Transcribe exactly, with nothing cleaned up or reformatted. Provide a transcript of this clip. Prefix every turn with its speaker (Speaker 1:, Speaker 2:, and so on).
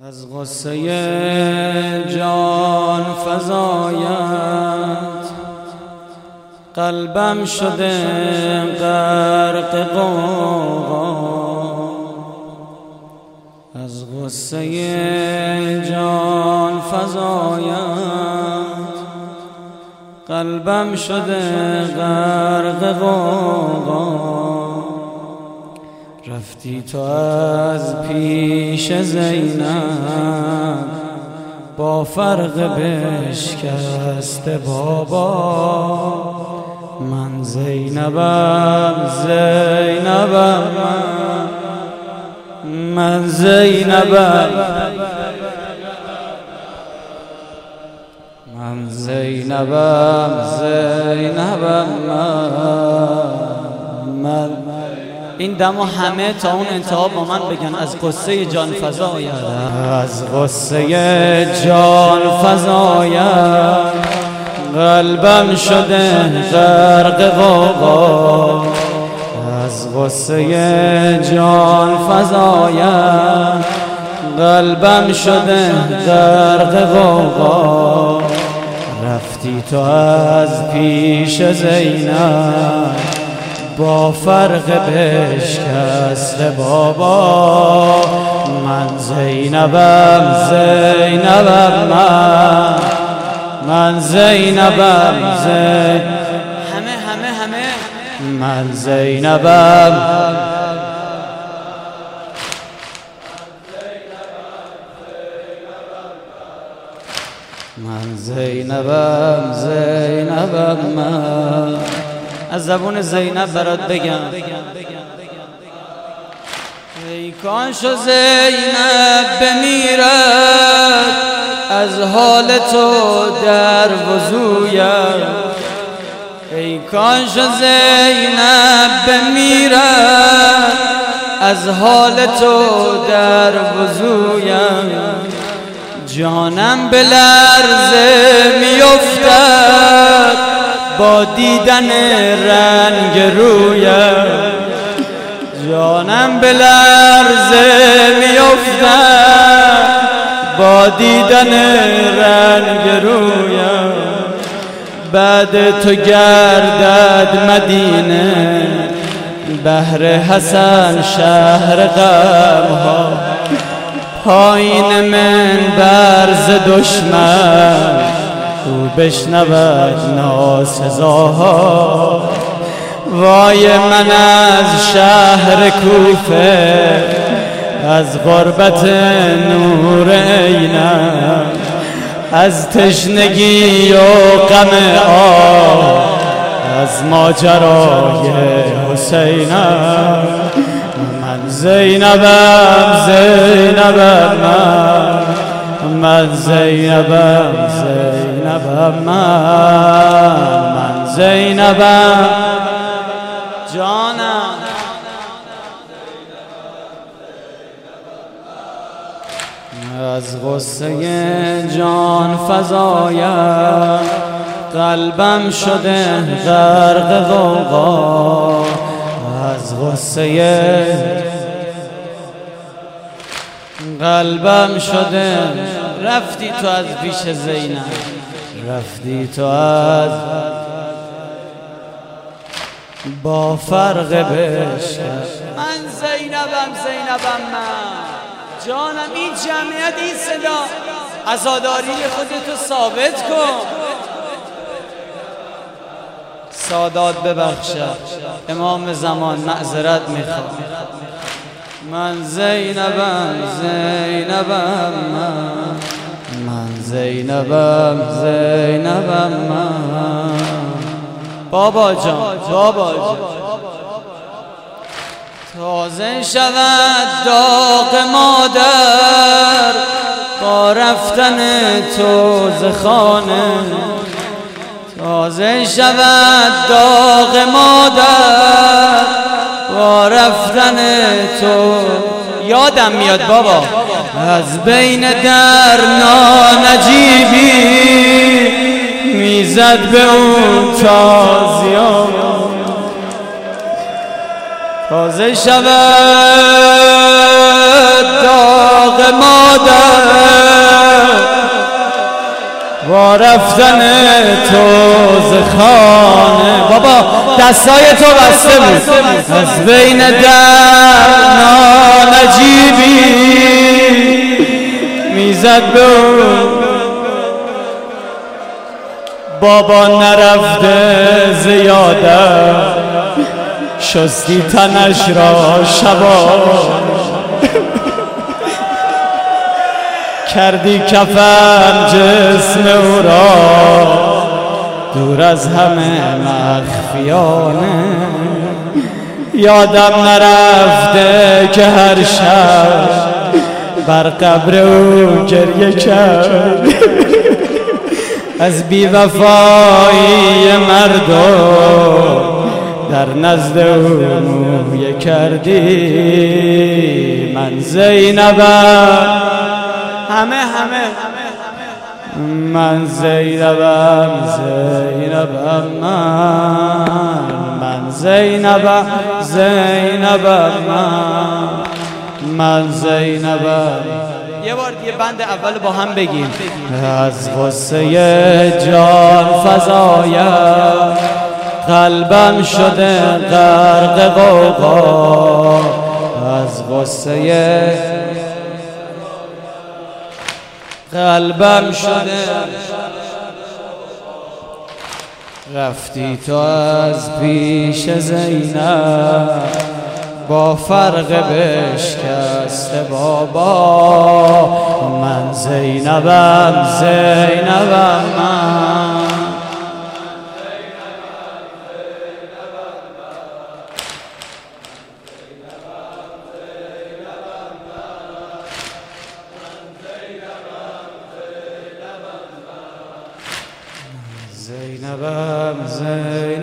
Speaker 1: از غصه جان فزایت قلبم شده غرق غوغا. از غصه جان فزایت قلبم شده غرق غوغا. رفتی تو از پیش زینب با فرق بشکست بابا. من زینبم زینبم من زینبم من زینبم زینبم من. این دمو همه تا اون انتها با من بگن از غصه جان فزایت. از غصه جان فزایت قلبم شده غرق غوغا. از غصه جان فزایت قلبم شده غرق غوغا. رفتی تو از پیش زینب با فرق بشکست بابا. من زینبم زینبم من من زینبم زین همه همه همه من زینبم من زینبم زینبم من. از زبون زینب برات بگم ای کاش زینب بمیرد از حال تو در وضویم. ای کاش زینب بمیرد از حال تو در وضویم. جانم به لرزه میافتد با دیدن رنگ رویم. جانم به لرزه میافتد با دیدن رنگ رویم. بعد تو گردد مدینه بهر حسن شهر غمها. پایین منبر ز دشمن او بشنود ناسزاها. وای من از شهر کوفه از غربت نور عینم. از تشنگی و غم آه از ماجرای حسینم. من زینبم زینبم من من زینبم زینبم من من زینبم جانم. از غصه جان فزایت قلبم شده غرق غوغا. از غصه قلبم شده. رفتی تو از پیش زینب رفتی تو از با فرق بشکست. من زینبم زینبم من جانم. این جمعیت این صدا عزاداری خودتو ثابت کن. سادات ببخشد امام زمان معذرت میخواد. من زینبم زینبم من من زینبم زینبم من. بابا جان بابا جان تازه شود داغ مادر با رفتن تو ز خانه. تازه شود داغ مادر با رفتن تو. یادم میاد بابا از بین در نانجیبی میزد به اون تازیان. تازه شود داغ مادر با رفتن تو ز خانه بابا دستای تو بسته بود از بین در نانجیبی میزد به بابا نرفته زیاده شستی تنش را شبا کردی کفن جسم او را دور از همه مخفیانه یادم نرفته که هر شب بر قبر او گریه کرد از بی‌وفایی مردم در نزد او مویه کردی من زینبم همه همه من زینبم زینبم من من زینبم زینبم من من زینبم یه بار دیگه بند اول با هم بگیم از غصه جان فزایم قلبم شده غرق غوغا از غصه قلبم شده رفتی تو از پیش زینب با فرق بشکسته بابا من زینبم زینبم من زینبم زینبم